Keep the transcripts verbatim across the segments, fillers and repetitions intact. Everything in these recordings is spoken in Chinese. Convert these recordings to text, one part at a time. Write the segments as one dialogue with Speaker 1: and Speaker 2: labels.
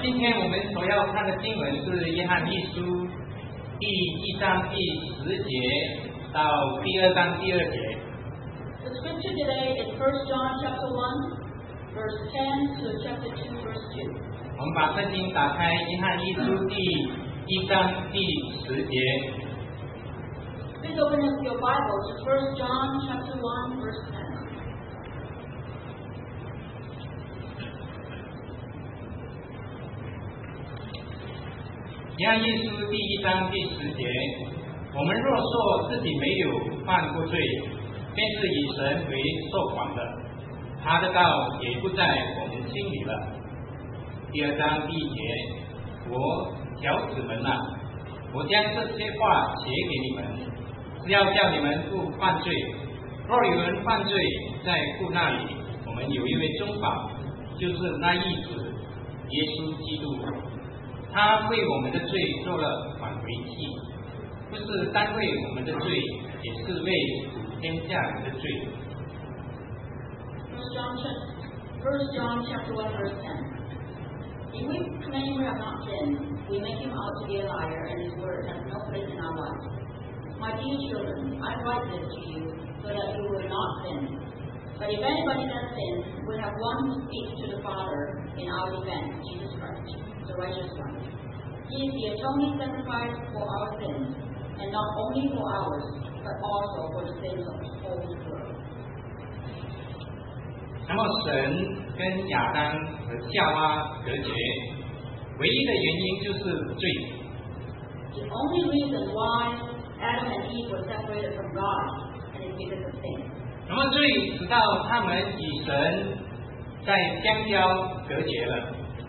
Speaker 1: 今天我们所要看的经文是约翰一书第一章第十节到第二章第二节。
Speaker 2: The scripture today is First John chapter one, verse ten to chapter two, verse two.
Speaker 1: 我们把圣经打开，约翰一书第一章第十节。
Speaker 2: Please open up your Bible to First John chapter one, verse ten.
Speaker 1: 约翰一书第一章第十节，我们若说自己没有犯过罪，便是以神为说谎的，他的道也不在我们心里了。第二章第一节，我小子们啊，我将这些话写给你们，是要叫你们不犯罪。若有人犯罪，在父那里，我们有一位中保，就是那义子耶稣基督。他为我们的罪做了挽回祭，不是单为我们的罪，也是为属天下人的罪。
Speaker 2: First John, First John chapter one, verse ten. If we claim we have not sinned, we make him out to be a liar, and his word has no place in our lives. My dear children, I write this to you so that you will not sin. But if anybody has sinned, we have one who speaks to the Father in our defense, Jesus Christ, the righteous one. He is the atoning sacrifice for our sins, and not only for ours, but also for the sins of the whole world.
Speaker 1: 那么神跟亚当和夏娃隔绝，唯一的原因就是罪。
Speaker 2: The only reason why Adam and Eve were separated from God is because of sin.
Speaker 1: 那么罪使到他们与神在相交隔绝了。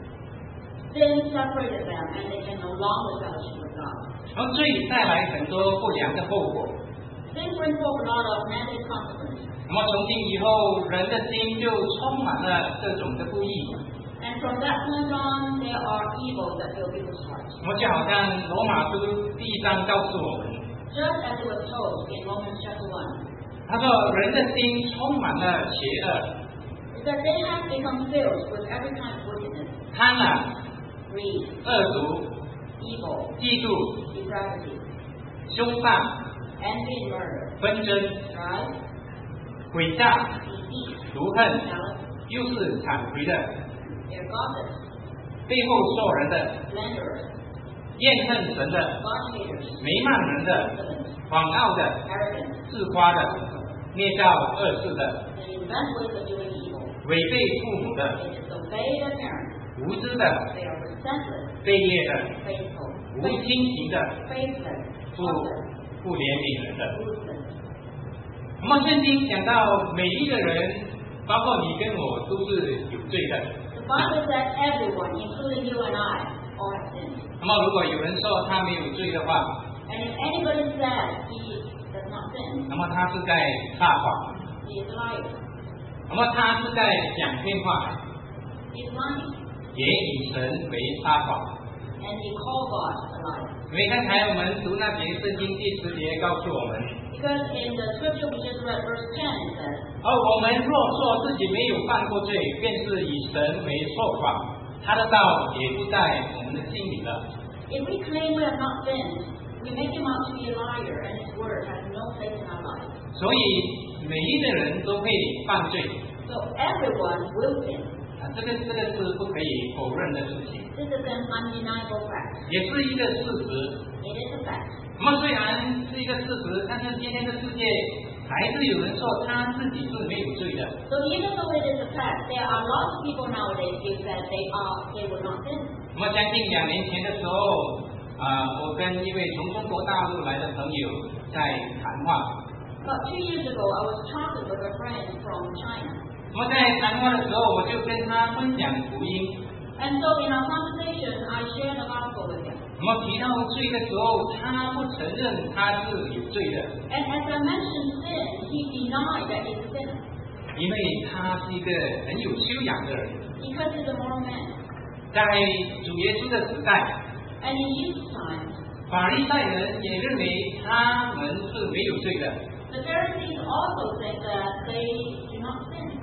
Speaker 2: Sin separated them, and they can no longer fellowship with God.
Speaker 1: 而罪带来很多不良的后果。
Speaker 2: Sin brings forth a lot of negative consequences.
Speaker 1: 那么从今以后，人的心就充满了各种的不义。
Speaker 2: And from that point on, there are evils that fill people's hearts.
Speaker 1: 那么就好像罗马书第一章告诉我们，
Speaker 2: Just as it was told in Romans chapter one,
Speaker 1: 他说人的心充满了邪恶、
Speaker 2: is that they have become filled with every kind of wickedness,
Speaker 1: 贪婪、
Speaker 2: greed,
Speaker 1: 恶毒、
Speaker 2: evil,
Speaker 1: 嫉妒、
Speaker 2: depravity,
Speaker 1: 凶悍、
Speaker 2: envy and murder,
Speaker 1: 纷争、
Speaker 2: strife,
Speaker 1: 诡诈、
Speaker 2: deceit,
Speaker 1: 毒恨，
Speaker 2: malice,
Speaker 1: 又是惨回的，
Speaker 2: they're gossips,
Speaker 1: 背后说人的，
Speaker 2: slanderers,
Speaker 1: 厌恨神的，
Speaker 2: God haters,
Speaker 1: 没慢人的，
Speaker 2: insolent,
Speaker 1: 狂傲的，
Speaker 2: arrogant,
Speaker 1: 自夸的，捏造恶事的，
Speaker 2: they invent ways of doing evil,
Speaker 1: 违背父母的，
Speaker 2: they disobey their parents,
Speaker 1: 无知的，
Speaker 2: they are resentless,
Speaker 1: 卑劣的，
Speaker 2: faithful,
Speaker 1: 无亲情的，
Speaker 2: faithless,
Speaker 1: 不
Speaker 2: heartless,
Speaker 1: 不怜悯人的。
Speaker 2: ruthless.
Speaker 1: 那么圣经讲到每一个人，包括你跟我，都是有罪的。
Speaker 2: The Bible says everyone, including you and I, all have sinned.
Speaker 1: 那么如果有人说他没有罪的话，
Speaker 2: And if anybody says he does not sin,
Speaker 1: 那么他是在撒谎，
Speaker 2: he is a liar.
Speaker 1: 那么他是在讲骗话，
Speaker 2: He is lying.
Speaker 1: 也以神为撒谎。
Speaker 2: And he called God a liar.
Speaker 1: 因为刚才我们读那节圣经第十节告诉我们，
Speaker 2: Because in the scripture we just read, verse ten, it says,
Speaker 1: 而我们若说自己没有犯过罪，便是以神为说谎，他的道也不在我们的心里了。
Speaker 2: if we claim we have not sinned, we make him out to be a liar, and his word has no place in our lives.
Speaker 1: 所以每一个人都会犯罪，
Speaker 2: So everyone will sin.
Speaker 1: 啊，这个这个是不可以否认的事情，
Speaker 2: This is an undeniable fact.
Speaker 1: 也是一个事实。
Speaker 2: It is a fact.
Speaker 1: 那么虽然是一个事实，但是今天的世界还是有人说他自己是没有罪的。
Speaker 2: So even though it is a fact, there are lots of people nowadays who say they are they will not sin.
Speaker 1: 那么将近两年前的时候，啊、我跟一位从中国大陆来的朋友在谈话。
Speaker 2: About two years ago, I was talking with a friend from China.
Speaker 1: 那么在谈话的时候，我就跟他分享福音。
Speaker 2: And so in our conversation, I shared the gospel with him.
Speaker 1: 那么提到罪的时候，他不承认他是有罪的，
Speaker 2: And as I mentioned sin, he denied that he's a sinner
Speaker 1: 因为他是一个很有修养的人。
Speaker 2: because he's a moral man.
Speaker 1: 在主耶稣的时代，
Speaker 2: And in Jesus' time,
Speaker 1: 法利赛人也认为他们是没有罪的。
Speaker 2: the Pharisees also said that they do not sin.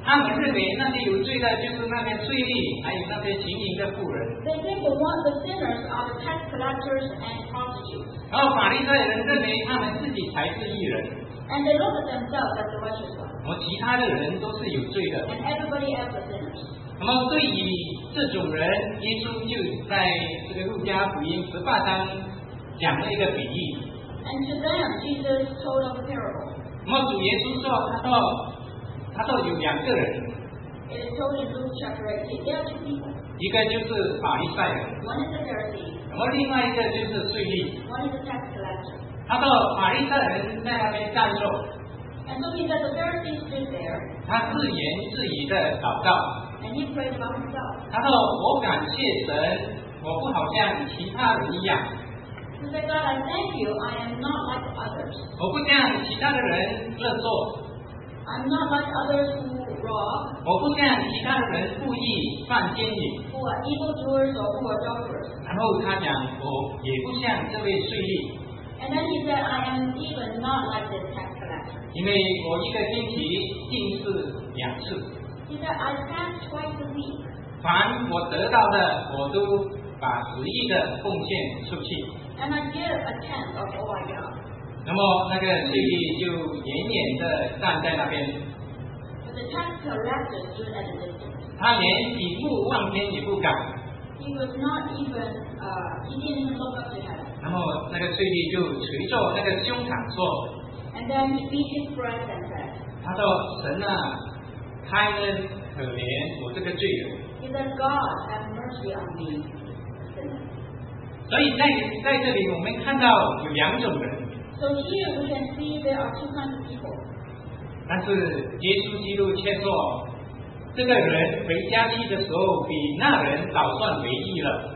Speaker 1: 他们认为那些有罪的就是那些税吏，还有那些行淫的妇人。
Speaker 2: They think the ones, the sinners are the tax collectors and prostitutes.
Speaker 1: 然后法利赛人认为他们自己才是义人，
Speaker 2: And they look at themselves as the righteous ones.
Speaker 1: 然后其他的人都是有罪的。
Speaker 2: And everybody else is sinners.
Speaker 1: 那么对于这种人，耶稣就在这个路加福音十八章讲了一个比喻。
Speaker 2: And to them, Jesus told of a parable.
Speaker 1: 那么主耶稣说，他说，他说有两个人，
Speaker 2: It is told in Luke chapter eighteen. There are two people.
Speaker 1: 一个就是法利赛人，
Speaker 2: One is a Pharisee,
Speaker 1: 那么另外一个就是税吏。
Speaker 2: one is a tax collector.
Speaker 1: 他说法利赛人在那边站坐，
Speaker 2: And so he said the Pharisee stood there
Speaker 1: 他自言自语的祷告。
Speaker 2: and he prayed about himself.
Speaker 1: 他说我感谢神，我不好像其他人一样，
Speaker 2: He said, God, I thank you. I am not like others.
Speaker 1: 我不像其他的人勒索，
Speaker 2: I'm not like others who rob,
Speaker 1: 我不像其他的人故意犯奸淫。
Speaker 2: who are evildoers, or who are adulterers.
Speaker 1: 然后他讲，我也不像这位税吏，
Speaker 2: And then he said, I am even not like this tax collector.
Speaker 1: 因为我一个星期进是两次，
Speaker 2: He said, I fast twice a week.
Speaker 1: 凡我得到的，我都把十亿的奉献出去。
Speaker 2: And I give a tenth of all I got.
Speaker 1: 那么那个税吏就远远的站在那边，
Speaker 2: But the tax collector stood at a distance.
Speaker 1: 他连举目望天也不敢。
Speaker 2: He was not even, uh, he didn't even look up to heaven.
Speaker 1: 然后那个税吏就捶着那个胸膛说
Speaker 2: And then he beat his breast and said,：“
Speaker 1: 他说神啊，开恩可怜我这个罪人。
Speaker 2: He said, God, have mercy on me, a sinner. ”
Speaker 1: 所以在在这里我们看到有两种人，
Speaker 2: So here we can see there are two kinds of people.
Speaker 1: 但是耶稣基督却说，这个人回家去的时候，比那人早算为义了。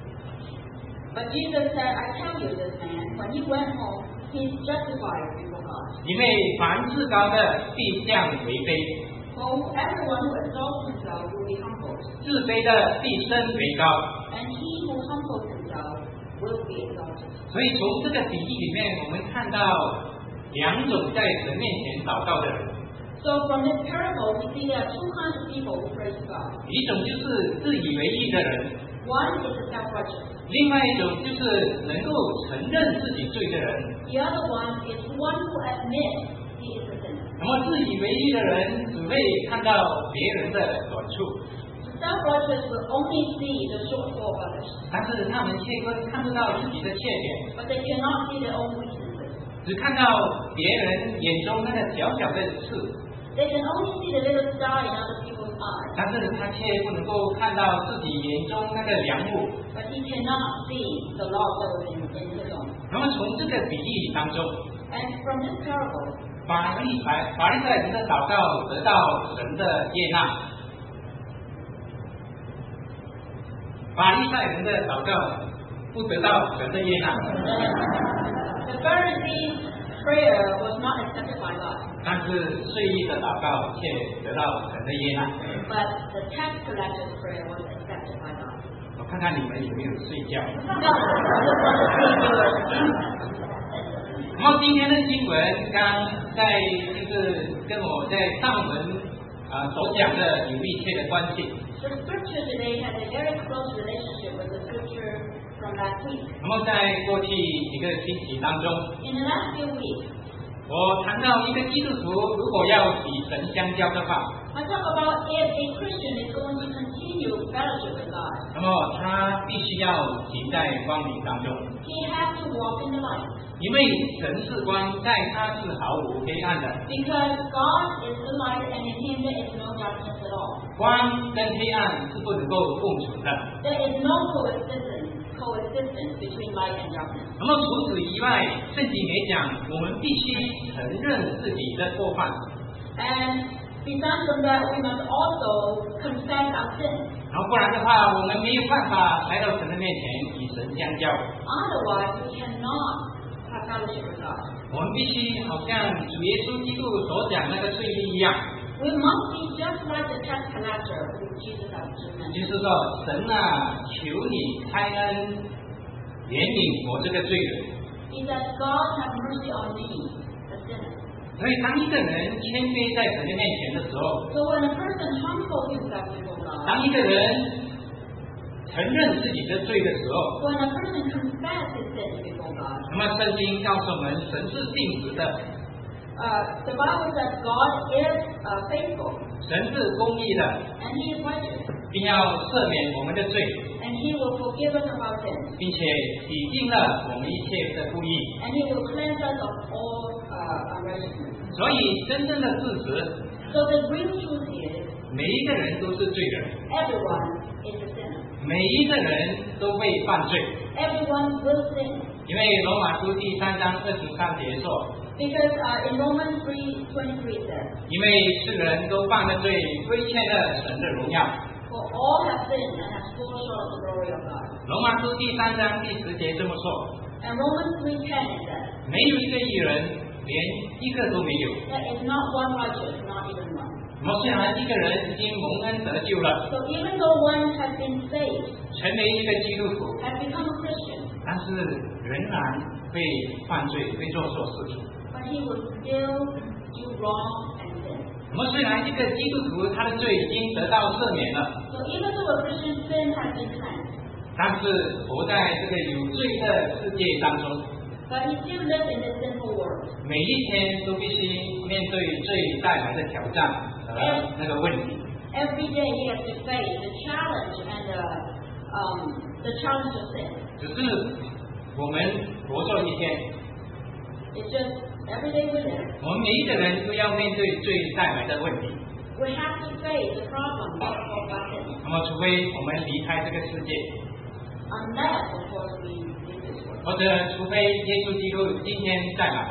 Speaker 2: But Jesus said, I tell you, this man, when he went home, he's justified before God.
Speaker 1: 因为凡自高的必降为卑，
Speaker 2: For everyone who exalts himself will be humbled,
Speaker 1: 自卑的必升为高。
Speaker 2: and he who humbles himself will be exalted.
Speaker 1: 所以从这个比喻里面，我们看到两种在神面前祷告的人，
Speaker 2: So from this parable, we see there are two kinds of people who pray to God.
Speaker 1: 一种就是自以为义的人，
Speaker 2: One is the self-righteous.
Speaker 1: 另外一种就是能够承认自己罪的人。
Speaker 2: The other one is one who admits he is a sinner.
Speaker 1: 那么自以为义的人只会看到别人的短处，
Speaker 2: The self-righteous will only see the shortfall of others,
Speaker 1: 但是他们却看不到自己的缺点，
Speaker 2: but they cannot see their own weaknesses.
Speaker 1: 只看到别人眼中那个小小的刺，
Speaker 2: They can only see the little star in other people's eyes,
Speaker 1: 但是他却不能够看到自己眼中那个梁木。
Speaker 2: but he cannot see the log that was in, in his own.
Speaker 1: 那么从这个比喻当中，
Speaker 2: And from this parable,
Speaker 1: 法利法法利赛人的祷告得到神的悦纳，法利赛人的祷告不得到神的悦纳，
Speaker 2: the Pharisees' prayer was not accepted by God,
Speaker 1: 但是税吏的祷告却得到神的悦纳。
Speaker 2: but the tax collector's prayer was accepted by God.
Speaker 1: 我看看你们有没有睡觉。
Speaker 2: God, I just want to see if you were asleep.
Speaker 1: 那么今天的经文刚在就是跟我在上文啊、呃、所讲的有密切的关系。
Speaker 2: The scripture today has a very close relationship with the scripture from last week.
Speaker 1: 那么在过去几个星期当中，
Speaker 2: In the last few weeks,
Speaker 1: 我谈到一个基督徒如果要与神相交的话，
Speaker 2: I talk about if a Christian is going to continue fellowship with God,
Speaker 1: 那么他必须要行在光明当中，
Speaker 2: he has to walk in the light.
Speaker 1: 因为神是光，在他是毫无黑暗的。
Speaker 2: Because God is the light and in him there is no darkness at all.
Speaker 1: 光跟黑暗是不能够共存的。
Speaker 2: There is no coexistence, coexistence between light and darkness.
Speaker 1: 那么除此以外，圣经也讲，我们必须承认自己的过犯，
Speaker 2: And besides from that, we must also confess our sins.
Speaker 1: 然后不然的话，我们没有办法来到神的面前与神相交。
Speaker 2: Otherwise, we cannot have fellowship with God.
Speaker 1: 我们必须好像主耶稣基督所讲那个税吏一样，
Speaker 2: We must be just like the tax collector who Jesus has just
Speaker 1: 就
Speaker 2: mentioned.
Speaker 1: 是说，神啊，求你开恩怜悯我这个罪人。
Speaker 2: He said, God have mercy on me, the sinner.
Speaker 1: 所以当一个人谦卑在神的面前的时候，
Speaker 2: So when a person humbles himself before God,
Speaker 1: 当一个人承认自己的罪的时候，
Speaker 2: when a person confesses his sins before God,
Speaker 1: 那么圣经告诉我们，神是信实的，
Speaker 2: uh, the Bible says God is uh, faithful
Speaker 1: 神是公义的，
Speaker 2: and He is righteous,
Speaker 1: 并要赦免我们的罪，
Speaker 2: and He will forgive us of our sins,
Speaker 1: 并且洗净了我们一切的不义。
Speaker 2: and He will cleanse us of all uh, unrighteousness.
Speaker 1: 所以真正的事实，
Speaker 2: So the real truth is,
Speaker 1: 每一个人都是罪人，
Speaker 2: everyone is a sinner.
Speaker 1: 每一个人都会犯罪。
Speaker 2: Everyone will sin.
Speaker 1: 因为罗马书第三章二十三节说，
Speaker 2: Because uh, in Romans three twenty-three says,
Speaker 1: 因为世人都犯了罪，亏欠了神的荣耀。
Speaker 2: For all have sinned and have fallen short of the glory of God.
Speaker 1: 罗马书第三章第十节这么说，
Speaker 2: And Romans three ten says,
Speaker 1: 没有一个义人，连一个都没有。
Speaker 2: there is not one righteous, not even one.
Speaker 1: 那么虽然一个人已经蒙恩得救了，
Speaker 2: So even though one has been saved,
Speaker 1: 成为一个基督徒，
Speaker 2: has become a Christian,
Speaker 1: 但是仍然会犯罪，会做错事情。
Speaker 2: but he will still do wrong and sin.
Speaker 1: 那么虽然一个基督徒他的罪已经得到赦免了，
Speaker 2: So even though a Christian's sin has been cleansed,
Speaker 1: 但是活在这个有罪的世界当中，
Speaker 2: but he still lives in this sinful world.
Speaker 1: 每一天都必须面对罪带来的挑战和那个问题。
Speaker 2: Every day he has to face the challenge and the, um, the challenge of sin.
Speaker 1: 只是我们活着一天，
Speaker 2: It's just every day we live,
Speaker 1: 我们每一个人都要面对罪带来的问题。
Speaker 2: we have to face the problem of our sin.
Speaker 1: 那么，除非我们离开这个世界，
Speaker 2: Unless, of course, we leave this world.
Speaker 1: 或者除非耶稣基督今天再来。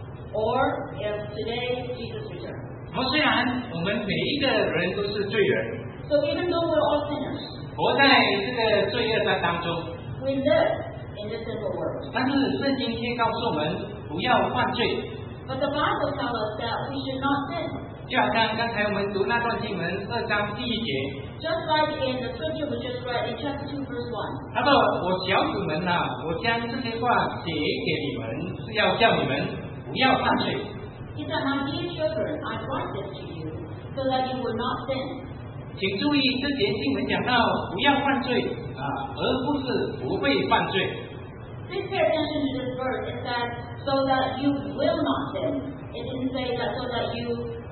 Speaker 2: Or if today Jesus returns.
Speaker 1: 那么，虽然我们每一个人都是罪人，
Speaker 2: So even though we're all sinners,
Speaker 1: 活在这个罪恶的当中，
Speaker 2: we live in this sinful world.
Speaker 1: 但是圣经却告诉我们不要犯罪。
Speaker 2: But the Bible tells us that we should not sin.
Speaker 1: 就好像刚才我们读那段经文二章第一节，
Speaker 2: Just like in the scripture we just read in chapter two, verse one.
Speaker 1: 他说：“我小子们呐、我将这些话写给你们，是要叫你们不要犯罪。”
Speaker 2: He said, My dear children, I write this to you so that you will not sin.
Speaker 1: 请注意，这节经文讲到不要犯罪啊，而不是不会犯罪。
Speaker 2: Please pay attention to this verse. It says, so that you will not sin. It didn't say that so that you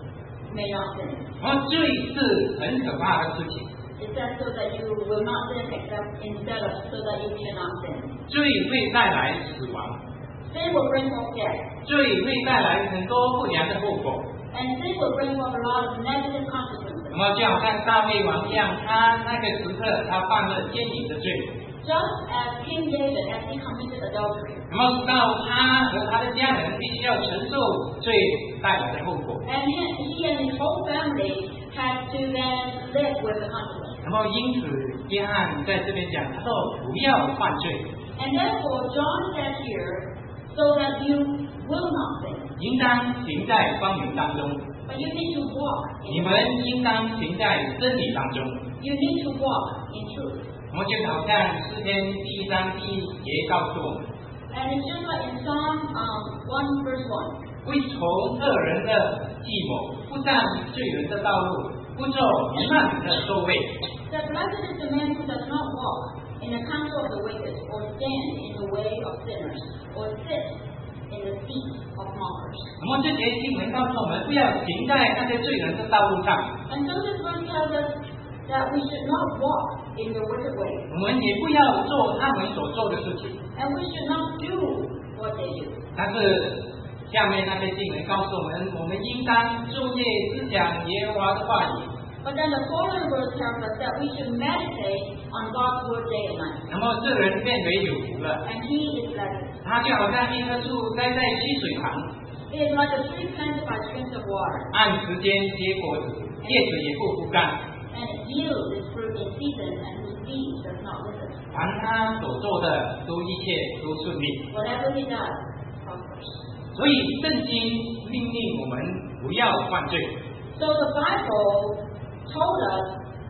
Speaker 2: may not sin.
Speaker 1: 而罪是很可怕的事情，
Speaker 2: It says so that you will not sin except instead of so that you cannot sin.
Speaker 1: 罪会带来死亡，
Speaker 2: Sin will bring forth death.
Speaker 1: 罪会带来很多不良的后果。
Speaker 2: And sin will bring forth a lot of negative
Speaker 1: 那
Speaker 2: consequences.
Speaker 1: 么就好像大卫王一样，他那个时刻他犯了奸淫的罪，
Speaker 2: Just as King David, as he committed adultery.
Speaker 1: 那么到他和他的家人必须要承受罪带来的后果。
Speaker 2: And he, he and his whole family had to then live with the consequences.
Speaker 1: 然后因此，约翰在这边讲，他说不要犯罪，
Speaker 2: And therefore, John said here, so that you will not sin.
Speaker 1: 应当行在光明当中。
Speaker 2: But you need to walk
Speaker 1: 你
Speaker 2: in
Speaker 1: 们应当行在真理当中。
Speaker 2: You need to walk in truth.
Speaker 1: 我们就好像诗篇第一章第一节告诉我们，
Speaker 2: And it's just like in Psalm um, one verse one.
Speaker 1: 会从恶人的计谋，不上罪人的道路，不坐愚昧人的座位。
Speaker 2: That blessed is the man who does not walk in the counsel of the wicked, or stand in the way of sinners, or sit in the seat of mockers.
Speaker 1: 那么这节经文告诉我们，不要行在那些罪人的道路上，
Speaker 2: And so this verse tells us that we should not walk in the wicked way,
Speaker 1: 我们也不要做他们所做的事情。
Speaker 2: and we should not do what they do.
Speaker 1: 但是下面那些经文告诉我们，我们应当昼夜思想耶和华的话语。
Speaker 2: But then the following verse tells us that we should meditate on God's word day and night.
Speaker 1: 那么这人变为有福了，
Speaker 2: And he is blessed.
Speaker 1: 他就好像一棵树栽在溪水旁，
Speaker 2: It is like a tree planted by streams of water,
Speaker 1: 按时间结果子，叶子也不枯干。
Speaker 2: and it yields its fruit in season, and whose seed does not wither.
Speaker 1: 凡他所做的，都一切都顺利。
Speaker 2: Whatever he does prospers.
Speaker 1: 所以圣经命令我们不要犯罪，
Speaker 2: So the Bible told us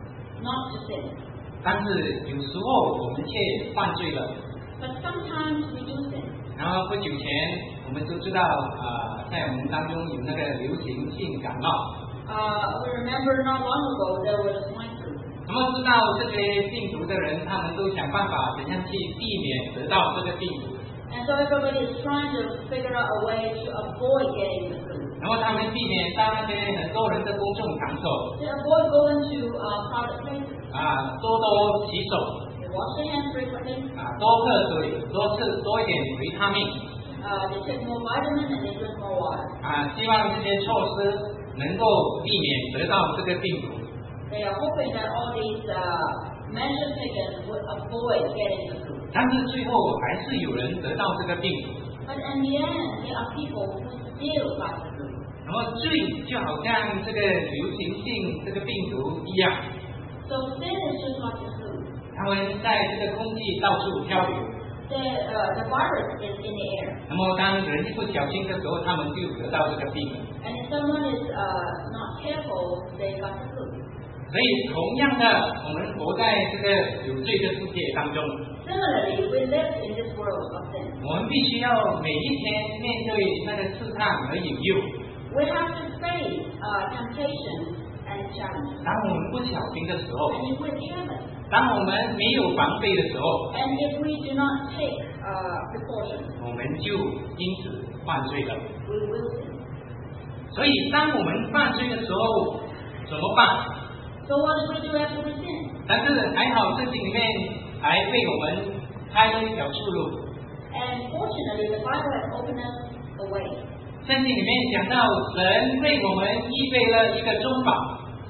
Speaker 2: not to sin.
Speaker 1: 但是有时候我们却犯罪了。
Speaker 2: But sometimes we do sin.
Speaker 1: 然后不久前我们都知道啊、呃，在我们当中有那个流行性感冒。
Speaker 2: Uh, we remember not long ago there was swine flu.
Speaker 1: 那么知道这些病毒的人，他们都想办法怎样去避免得到这个病毒。
Speaker 2: And so everybody is trying to figure out a way to avoid getting the flu.
Speaker 1: 然后他们避免到那些很多人的公众场所。
Speaker 2: To avoid going to uh, public places.
Speaker 1: 啊，多多洗手。
Speaker 2: They wash their hands frequently.
Speaker 1: 啊，多喝水，多吃多一点维他命。
Speaker 2: Uh, they take more vitamin and they drink more water.
Speaker 1: 啊，希望这些措施能够避免得到这个病毒。
Speaker 2: They are hoping that all these uh, measures taken would avoid getting the flu.
Speaker 1: 但是最后还是有人得到这个病毒。
Speaker 2: But in the end, there are people who still got the flu.
Speaker 1: 然后罪就好像这个流行性这个病毒一样。
Speaker 2: So sin is just like the flu.
Speaker 1: 他们在这个空气到处漂流。
Speaker 2: The, uh, the virus is in the air.
Speaker 1: 那么当人一不小心的时候，他们就得到这个病了。
Speaker 2: And if someone is uh, not careful, they got the flu.
Speaker 1: 所以同样的，我们活在这个有罪的世界当中。
Speaker 2: Similarly, we live in this world of sin.
Speaker 1: 我们必须要每一天面对那个试探和引诱。
Speaker 2: We have to face uh, temptation and challenge.
Speaker 1: 当我们不小心的时候，
Speaker 2: And if we're careless,
Speaker 1: 当我们没有防备的时候，
Speaker 2: and if we do not take uh, precautions,
Speaker 1: 我们就因此犯罪了。
Speaker 2: we will sin.
Speaker 1: 所以当我们犯罪的时候怎么办？
Speaker 2: So what do we do after we sin?
Speaker 1: 但是还好圣经里面还为我们开了一条出路。
Speaker 2: And fortunately, the Bible has opened us a way.
Speaker 1: 圣经里面讲到神为我们预备了一个中保。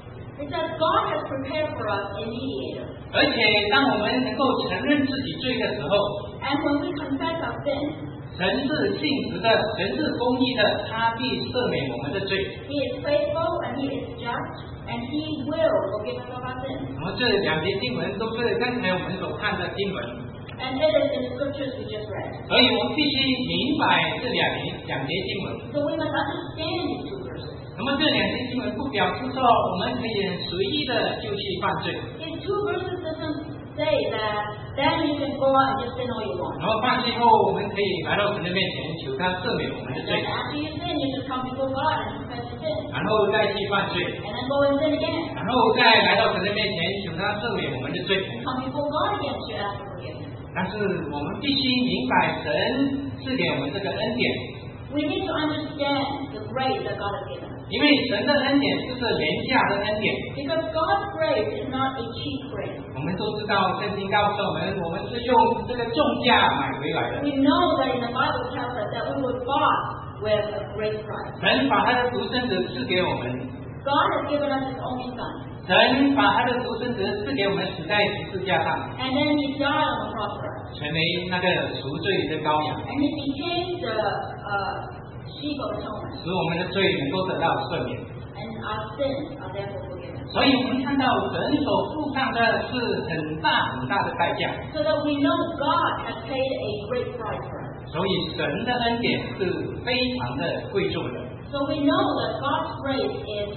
Speaker 2: It says God has prepared for us a mediator.
Speaker 1: 而且当我们能够承认自己罪的时候，
Speaker 2: And when we confess our sin,
Speaker 1: 神是信实的，神是公义的，他必赦免我们的罪。
Speaker 2: He is faithful and He is just, and He will forgive us of our sins.
Speaker 1: 那么这两节经文都是刚才我们所看的经文，
Speaker 2: And it is in the scriptures we just read.
Speaker 1: 所以我们必须明白这两两节经文。
Speaker 2: So we must understand these two verses.
Speaker 1: 那么这两节经文不表示说我们可以很随意的就去犯罪，
Speaker 2: These two verses doesn't say that then you can go out and just sin all you want.
Speaker 1: 然后犯罪后我们可以来到神的面前求他赦免我们的
Speaker 2: And
Speaker 1: 罪，
Speaker 2: then after you sin, you just come before God and confess your sin.
Speaker 1: 然后再去犯罪，
Speaker 2: And then go and sin again.
Speaker 1: 然后再来到神的面前求他赦免我们的罪。
Speaker 2: And come before God again to ask for forgiveness.
Speaker 1: 但是我们必须明白神赐给我们这个恩典，
Speaker 2: We need to understand the grace that God has given us.
Speaker 1: 因为神的恩典就是廉价的恩典。
Speaker 2: Because God's grace is not a cheap grace.
Speaker 1: 我们都知道圣经告诉我们，我们是用这个重价买回来的。
Speaker 2: We know that in the Bible tells us that we were bought with a great price.
Speaker 1: 神把他的独生子赐给我们，
Speaker 2: God has given us His only Son.
Speaker 1: 神把他的独生子赐给我们，死在十字架上，
Speaker 2: And then He died on the cross for us.
Speaker 1: 成为那个赎罪的羔羊，
Speaker 2: And He became the uh, sheep of atonement.
Speaker 1: 使我们的罪能够得到赦免。
Speaker 2: And our sins are therefore forgiven.
Speaker 1: 所以我们看到神所付上的是很大很大的代价，
Speaker 2: So that we know God has paid a great price for us.
Speaker 1: 所以神的恩典是非常的贵重的。
Speaker 2: So we know that God's grace is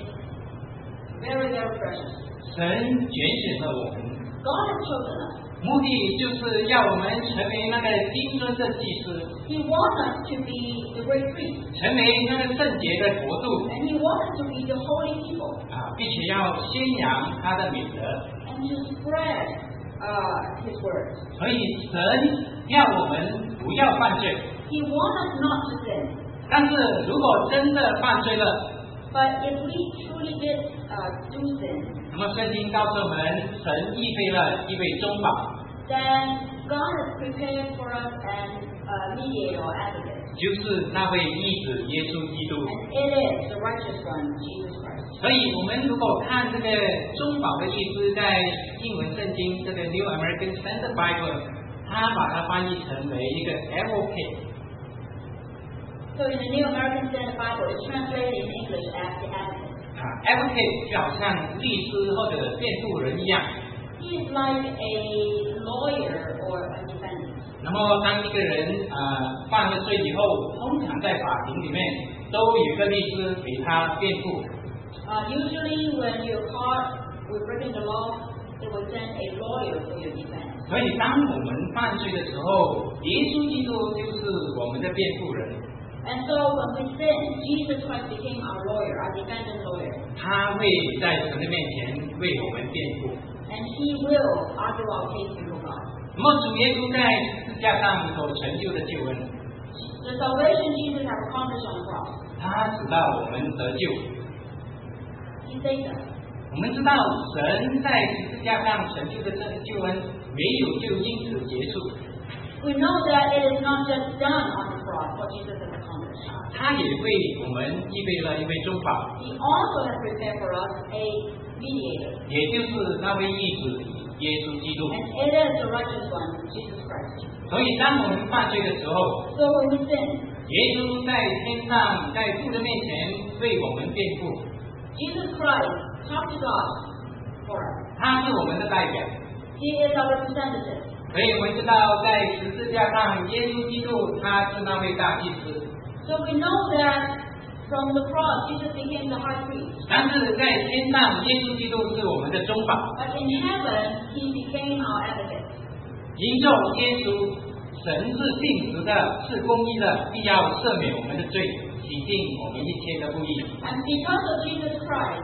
Speaker 2: very, very precious.
Speaker 1: 神拣选了我们，
Speaker 2: God has chosen us.
Speaker 1: 目的就是要我们成为那个金尊的祭司，
Speaker 2: He wants us to be the great priest.
Speaker 1: 成为那个圣洁的国度
Speaker 2: And He wants us to be the holy people.
Speaker 1: 啊，并且要宣扬他的美德。
Speaker 2: And to spread uh, His word.
Speaker 1: 所以神要我们不要犯罪，
Speaker 2: He wants us not to sin.
Speaker 1: 但是如果真的犯罪了，
Speaker 2: But if we truly did uh, do sin,
Speaker 1: 那么圣经告诉我们，神预备了一位中保，
Speaker 2: then God has prepared for us an uh, mediator or advocate.
Speaker 1: 就是那位义子耶稣基督。
Speaker 2: And it is the righteous one, Jesus Christ.
Speaker 1: 所以我们如果看这个中保的意思，在英文圣经这个 New American Standard Bible， 它把它翻译成为一个 advocate。
Speaker 2: So in the New American Standard Bible, it's translated in English as the advocate.
Speaker 1: 啊 ，advocate 就好像律师或者辩护人一样。
Speaker 2: He is like a lawyer or a defendant.
Speaker 1: 那么当一个人啊、呃、犯了罪以后，通常在法庭里面都有一个律师给他辩护。
Speaker 2: Uh, usually when you're caught with breaking the law, they will send a lawyer for your defense.
Speaker 1: 所以，当我们犯罪的时候，耶稣基督就是我们的辩护人。
Speaker 2: And so when we sin, Jesus Christ became our lawyer, our defendant lawyer.
Speaker 1: 他会在神的面前为我们辩护。
Speaker 2: And he will argue our case before God.
Speaker 1: 那么，主耶稣在十字架上所成就的救恩，
Speaker 2: The salvation Jesus has accomplished on the cross.
Speaker 1: 他使到我们得救。
Speaker 2: He saved us.
Speaker 1: 我们知道神在十字架上成就的这个救恩，没有就因此结束，
Speaker 2: We know that it is not just done on the cross, what Jesus has accomplished.
Speaker 1: 他也为我们预备了一位中保，
Speaker 2: He also has prepared for us a mediator.
Speaker 1: 也就是那位义子耶稣基督。
Speaker 2: And it is the righteous one, Jesus Christ.
Speaker 1: 所以，当我们犯罪的时候，
Speaker 2: So when we sin,
Speaker 1: 耶稣在天上，在父的面前为我们辩护，
Speaker 2: Jesus Christ talked to God for us.
Speaker 1: 他是我们的代表。
Speaker 2: He is our representative.
Speaker 1: 所以我们知道，在十字架上，耶稣基督他是那位大祭司。
Speaker 2: So we know that from the cross, Jesus became the high priest.
Speaker 1: 但是在天上，耶稣基督是我们的中保。
Speaker 2: But in heaven, he became our advocate.
Speaker 1: 因着耶稣，神是信实的，是公义的，必要赦免我们的罪，洗净我们一切的不义。
Speaker 2: And because of Jesus Christ,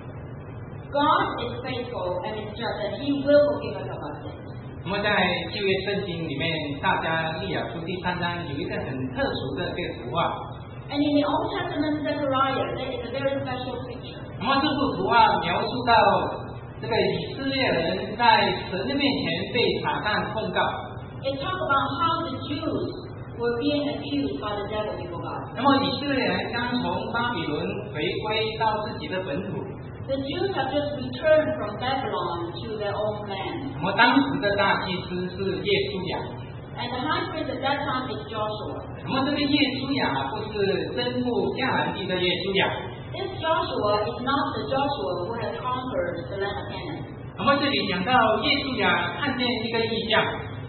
Speaker 2: God is faithful and is just, and he will forgive us of our sins.
Speaker 1: 那么在旧约圣经里面，大家利亚书第三章有一个很特殊的这个图画。
Speaker 2: And in the Old Testament Zechariah, there is a very special picture.
Speaker 1: 那么这幅图画描述到这个以色列人在神的面前被撒旦控告。
Speaker 2: It talks about how the Jews were being accused by the devil before God.
Speaker 1: 那么以色列人刚从巴比伦回归到自己的本土。
Speaker 2: The Jews have just returned from Babylon to their own land.
Speaker 1: 那么当时的大祭司是耶稣亚。
Speaker 2: And the high priest at that time is Joshua.
Speaker 1: 那么这个耶稣亚不是征服迦南地的耶稣亚。
Speaker 2: This Joshua is not the Joshua who has conquered the land of Canaan.
Speaker 1: 那么这里讲到耶稣亚看见一个异象。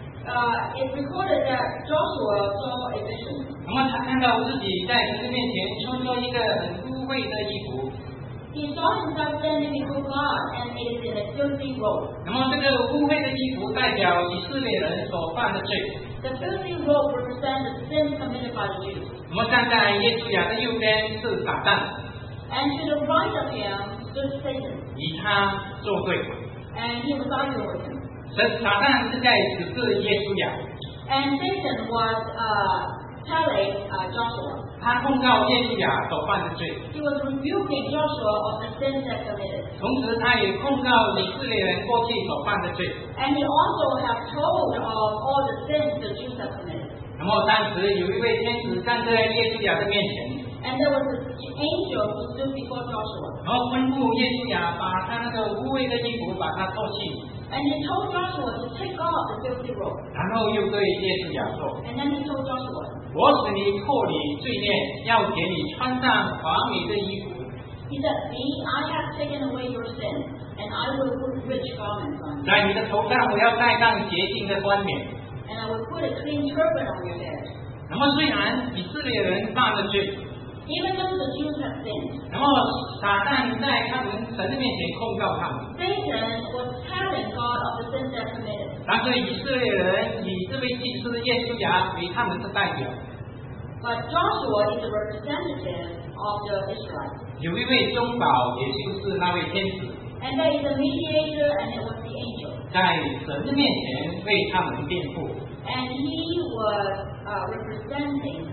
Speaker 2: Uh, it's recorded that Joshua saw a vision.
Speaker 1: 那么他看到自己在神的面前穿着一个很污秽的衣服。
Speaker 2: He saw himself standing before God, and it is in a filthy robe.
Speaker 1: 那么这个污秽的衣服代表以色列人所犯的罪。
Speaker 2: The filthy robe represents the sins committed by the Jews.
Speaker 1: 那么站在耶稣亚的右边是撒旦，
Speaker 2: And to the right of him stood Satan,
Speaker 1: 与他作对。
Speaker 2: and he was arguing with him.
Speaker 1: 神撒旦是在指示耶稣亚，
Speaker 2: And Satan was uh, telling uh, Joshua.
Speaker 1: 他控告耶稣亚所犯的罪，
Speaker 2: He was rebuking Joshua of the sins that committed.
Speaker 1: 同时他也控告以色列人过去所犯的罪。
Speaker 2: And he also has told of all the sins the Jews have committed.
Speaker 1: 那么当时有一位天使站在耶稣亚的面前，
Speaker 2: And there was an angel who stood before Joshua.
Speaker 1: 然后吩咐耶稣亚把他那个污秽的衣服把它脱去，
Speaker 2: And he told Joshua to take off the filthy robe.
Speaker 1: 然后又对耶稣亚说
Speaker 2: And then he told Joshua,
Speaker 1: 我使你脱离罪孽，要给你穿上华美的衣服。
Speaker 2: he said, See, I have taken away your sin, and I will put rich garments on you.
Speaker 1: 在你的头上，我要戴上洁净的冠冕。
Speaker 2: And I will put a clean turban on your head.
Speaker 1: 那么虽然以色列人犯了罪，
Speaker 2: Even though the Jews have sinned,
Speaker 1: 然后撒旦在他们神的面前控告他们，
Speaker 2: Satan was telling God of the sins they committed.
Speaker 1: 但是以色列人以这位祭司耶稣亚为他们的代表。
Speaker 2: But Joshua is a representative of the Israelites.
Speaker 1: 有一位中保，也就是那位天使，
Speaker 2: And there is a mediator, and it was the angel.
Speaker 1: 在神的面前为他们辩护。
Speaker 2: And he was uh, representing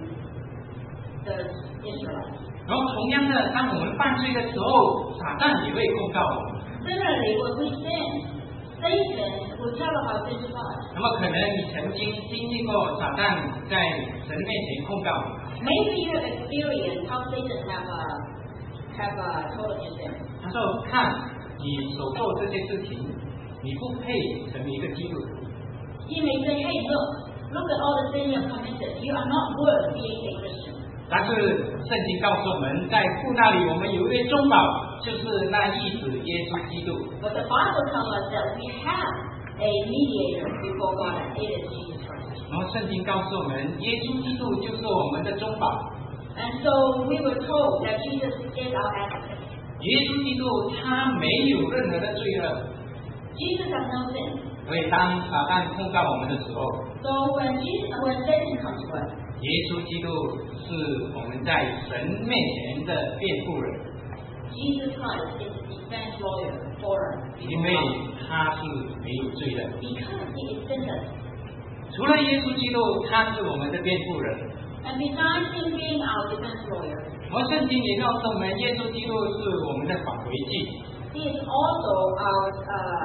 Speaker 2: the Israelites.
Speaker 1: 然后同样的，当我们犯罪的时候，撒旦也会控告我们。
Speaker 2: Similarly, when we sin, Satan will tell us our sins to God.
Speaker 1: 那么可能你曾经经历过撒旦在神面前控告你，
Speaker 2: Maybe you have experienced how Satan have uh, have uh, told us your sin.
Speaker 1: 他说：“看你所做这些事情，你不配成为一个基督徒。
Speaker 2: He may say, Hey, look, look at all the sin you have committed. You are not worth being a Christian. ”
Speaker 1: 但是圣经告诉我们，在父那里我们有一位中保，就是那义子耶稣基督。
Speaker 2: But the Bible tells us that we have a mediator before God, and it is Jesus Christ.
Speaker 1: 然后圣经告诉我们，耶稣基督就是我们的中保。
Speaker 2: And so we were told that Jesus is our advocate.
Speaker 1: 耶稣基督他没有任何的罪恶，
Speaker 2: Jesus has no sin.
Speaker 1: 所以当撒旦控告我们的时候，
Speaker 2: So when Jesus, when Satan comes to us,
Speaker 1: 耶稣基督是我们在神面前的辩护人，
Speaker 2: Jesus Christ is the defense lawyer for us.
Speaker 1: 因为他是没有罪的。
Speaker 2: Because he is sinless.
Speaker 1: 除了耶稣基督，他是我们的辩护人。
Speaker 2: And besides him being our defense lawyer,
Speaker 1: 而圣经也告诉我们，耶稣基督是我们的挽回祭。
Speaker 2: he is also our uh,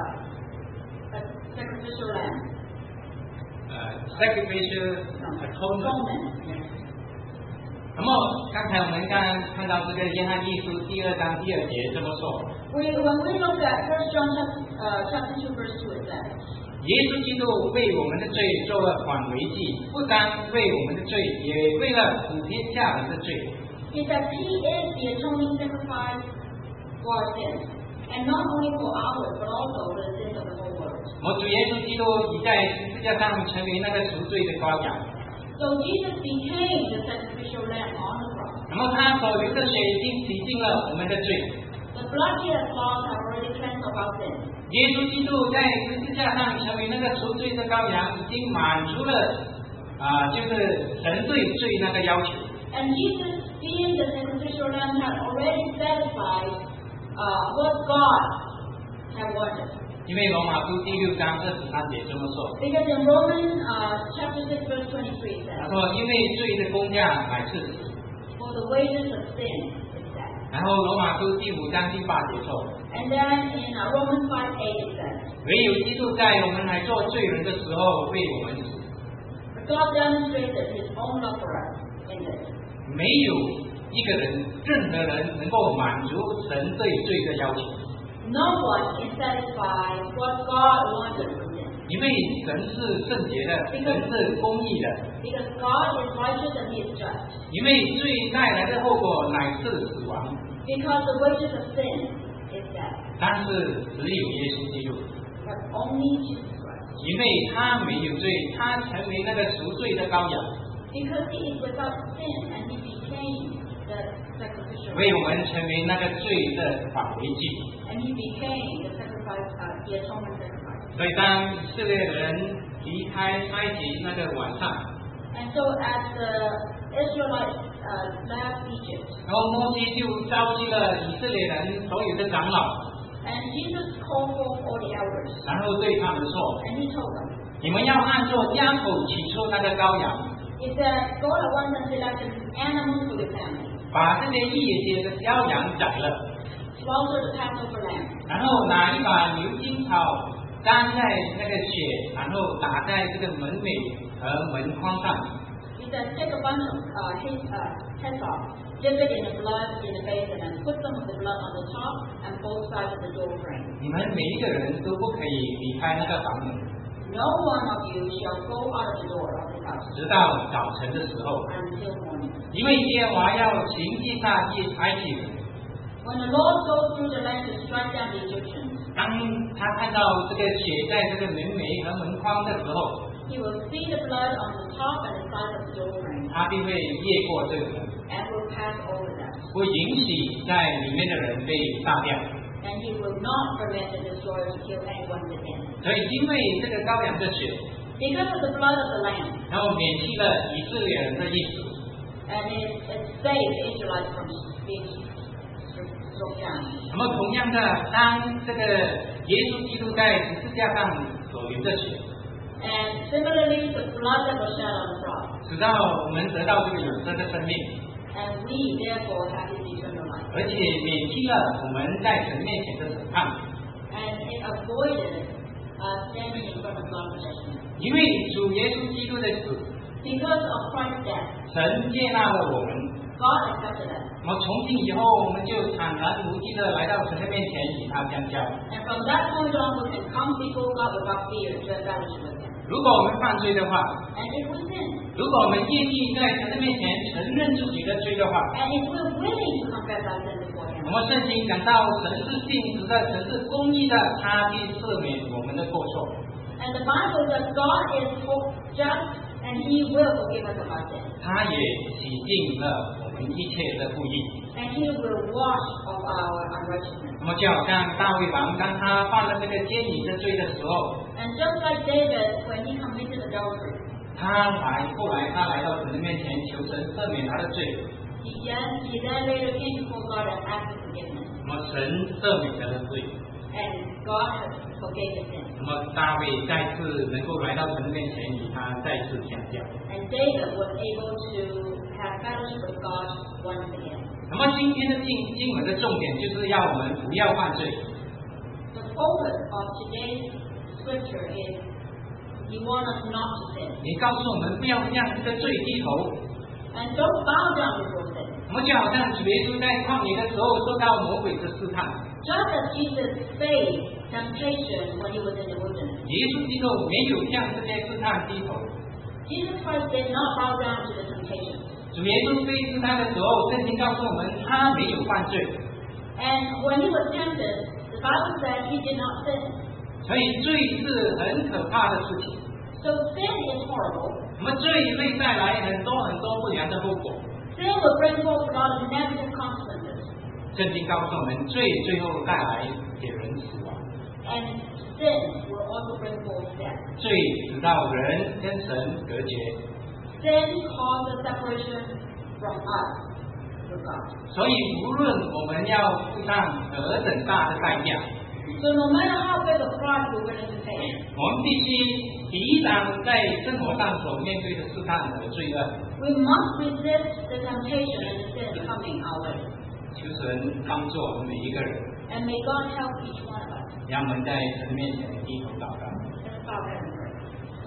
Speaker 2: uh, sacrificial lamb.
Speaker 1: 呃 ，sacrificial atonement。
Speaker 2: Atonement.
Speaker 1: 那么刚才我们刚刚看到这个约翰一书第二章第二节这么说，
Speaker 2: We, when we look at First John chapter, uh, chapter two, verse two, it says,
Speaker 1: 耶稣基督为我们的罪做了挽回祭，不单为我们的罪，也为了普天下人的罪。
Speaker 2: He says he is the atoning sacrifice for our sins, and not only for ours, but also for the sins of the whole world.
Speaker 1: 我主耶稣基督已在十字架上成为那个赎罪的羔羊，
Speaker 2: So Jesus became the sacrificial lamb on the cross.
Speaker 1: 那么他所流的血已经洗净了我们的罪。
Speaker 2: The blood he has lost have already cleansed of our sins.
Speaker 1: 耶稣基督在十字架上成为那个赎罪的羔羊，已经满足了啊、就是神对罪那个要求。
Speaker 2: And Jesus, being the sacrificial lamb, had already satisfied uh, what God had wanted.
Speaker 1: 因为罗马书第六章二十三节这么说，
Speaker 2: Because in Romans uh, chapter six, verse twenty-three
Speaker 1: 他
Speaker 2: says,
Speaker 1: 说因为罪的工价乃是死。
Speaker 2: For the wages of sin is death.
Speaker 1: 然后罗马书第五章第八节说，
Speaker 2: And then in uh, Romans five eight it says,
Speaker 1: 唯有基督在我们还做罪人的时候为我们死，
Speaker 2: But God demonstrated his own love for us in this.
Speaker 1: 没有一个人、任何人能够满足神对罪的要求，
Speaker 2: No one can satisfy what God wanted from sin.
Speaker 1: 因为神是圣洁的，神是公义的，
Speaker 2: Because God is righteous and he is just.
Speaker 1: 因为罪带来的后果乃是死亡，
Speaker 2: Because the wages of sin is death.
Speaker 1: 但是只有耶稣基督，
Speaker 2: But only Jesus Christ.
Speaker 1: 因为他没有罪，他成为那个赎罪的羔羊，
Speaker 2: Because he is without sin and he became the sacrificial
Speaker 1: 为我
Speaker 2: lamb.
Speaker 1: 们成为那个罪的挽回祭。
Speaker 2: And he became the sacrifice, uh, the atonement sacrifice.
Speaker 1: 所以当以色列人离开埃及那个晚上，
Speaker 2: And so as the Israelites uh, left Egypt,
Speaker 1: 然后摩西就召集了以色列人所有的长老，
Speaker 2: and Jesus called forth all the elders,
Speaker 1: 然后对他们说
Speaker 2: and he told them,
Speaker 1: 你们要按作家口取出那个羔羊，
Speaker 2: he said, go at once and select an animal for your family,
Speaker 1: 把这些夜间的羔羊宰了，
Speaker 2: slaughter the Passover lamb,
Speaker 1: 然后拿一把牛筋草沾在那个血，然后打在这个门楣和门框上，
Speaker 2: he said, take a bunch of uh, his, uh, hyssop, dip it in the blood in the basin, and put some of the blood on the top and both sides of the door frame.
Speaker 1: 你们每一个人都不可以离开那个房门，
Speaker 2: No one of you shall go out of the door of the house
Speaker 1: 直到早晨的时候，
Speaker 2: until morning.
Speaker 1: 因为耶和华要行击杀埃及人。
Speaker 2: When the Lord goes through the land to strike down the Egyptians,
Speaker 1: 当他看到这个血在这个门楣和门框的时候，
Speaker 2: he will see the blood on the top and the side of the door frame
Speaker 1: 他必会越过这个门，
Speaker 2: and will pass over them.
Speaker 1: 不允许在里面的人被杀掉。
Speaker 2: And he will not permit the destroyer to kill anyone within.
Speaker 1: 所以因为这个羔羊的血，
Speaker 2: Because of the blood of the Lamb,
Speaker 1: 然后免去了以色列人的意思。
Speaker 2: and it, it saved the Israelites from being struck down.
Speaker 1: 那么同样的，当这个耶稣基督在十字架上所流的血，
Speaker 2: And similarly, the blood that was shed on the cross,
Speaker 1: 使到我们得到这个永生的生命，
Speaker 2: and we therefore have this eternal life.
Speaker 1: 而且免去了我们在神面前的审判。
Speaker 2: And it avoided uh, standing in front of God's judgment.
Speaker 1: 因为主耶稣基督的死，
Speaker 2: Because of Christ's death,
Speaker 1: 神接纳了我们。
Speaker 2: God accepted us.
Speaker 1: 那么从今以后，我们就坦然无惧的来到神的面前与他相交。
Speaker 2: And from that point on, we can come before God without fear to establish with Him.
Speaker 1: 如果我们犯罪的话，
Speaker 2: And if we sin,
Speaker 1: 如果我们愿意在神的面前承认自己的罪的话，
Speaker 2: and if we're willing to confess our sin before
Speaker 1: 那
Speaker 2: Him,
Speaker 1: 么圣经讲到神是信实的，神是公义的，他去赦免我们的过错。
Speaker 2: and the Bible says God is just and He will forgive us of our sins.
Speaker 1: 他也洗净了我们们一切的不义。
Speaker 2: And He will wash of our unrighteousness.
Speaker 1: 那么就好像大卫王当他犯了这个奸淫的罪的时候，
Speaker 2: And just like David, when he committed adultery,
Speaker 1: 他来后来他来到神的面前求神赦免他的罪，
Speaker 2: he then, he then later came before God and asked for forgiveness.
Speaker 1: 那么神赦免他的罪，
Speaker 2: And God has forgave his sin.
Speaker 1: 那么大卫再次能够来到神的面前与他再次相交。
Speaker 2: And David was able to have fellowship with God once again.
Speaker 1: 那么今天的经经文的重点就是要我们不要犯罪。
Speaker 2: The focus of today's scripture is He wants us not to sin.
Speaker 1: 你告诉我们不要向这个罪低头。
Speaker 2: And don't bow down before sin.
Speaker 1: 我们就好像主耶稣在旷野的时候受到魔鬼的试探，
Speaker 2: Just as Jesus faced temptation when He was in the wilderness,
Speaker 1: 耶稣基督没有向这些试探低头。
Speaker 2: Jesus Christ did not bow down to the temptation.
Speaker 1: 主耶稣被试探的时候，圣经告诉我们他没有犯罪，
Speaker 2: And when He was tempted, the Bible said He did not sin.
Speaker 1: 所以罪是很可怕的事情。
Speaker 2: So sin is horrible.
Speaker 1: 那么罪会带来很多很多不良的后果。
Speaker 2: Sin will bring forth a lot of negative consequences.
Speaker 1: 圣经告诉我们，罪最后带来给人死亡，
Speaker 2: And sin will also bring forth death.
Speaker 1: 罪使到人跟神隔绝。
Speaker 2: Sin causes separation from us with God.
Speaker 1: 所以无论我们要付上何等大的代价，
Speaker 2: So no matter how big a price we're willing to pay,
Speaker 1: 我们必须抵挡在生活上所面对的试探和罪恶。
Speaker 2: we must resist the temptation and the sin coming our way.
Speaker 1: 求神帮助我们每一个人，
Speaker 2: And may God help each one of us.
Speaker 1: 让我们在神面前低头祷告。
Speaker 2: Let's bow down and pray.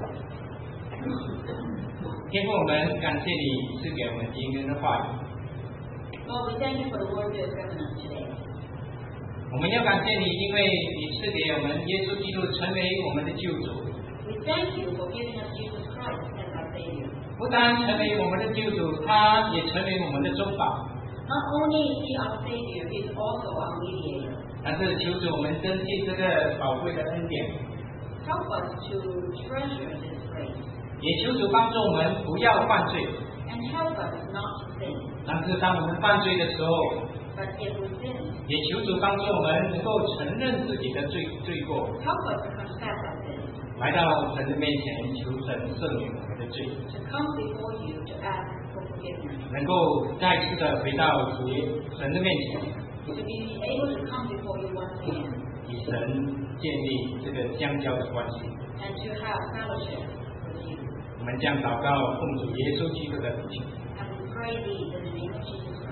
Speaker 1: 天父，我们感谢你赐给我们今天的话语，
Speaker 2: Lord, we thank you for the word you have given us today.
Speaker 1: 我们要感谢你，因为你赐给我们耶稣基督成为我们的救主，
Speaker 2: We thank you for giving us Jesus Christ as our Savior.
Speaker 1: 不单成为我们的救主，他也成为我们的中保。
Speaker 2: Not only is He our Savior, He is also our mediator.
Speaker 1: 但是求主我们珍惜这个宝贵的恩典，
Speaker 2: Help us to treasure this grace.
Speaker 1: 也求主帮助我们不要犯罪。
Speaker 2: And help us not to sin.
Speaker 1: 但是当我们犯罪的时候，
Speaker 2: But if we sin,
Speaker 1: 也求主帮助我们能够承认自己的罪罪过，
Speaker 2: help us to confess our sins,
Speaker 1: 来到神的面前求神赦免我们的罪，
Speaker 2: to come before you to ask for forgiveness,
Speaker 1: 能够再次的回到主耶神的面前，
Speaker 2: to be able to come before you once again,
Speaker 1: 与神建立这个相交的关系。
Speaker 2: and to have fellowship with you.
Speaker 1: 我们将祷告奉主耶稣基督的名求。
Speaker 2: And we pray these in the name of Jesus Christ.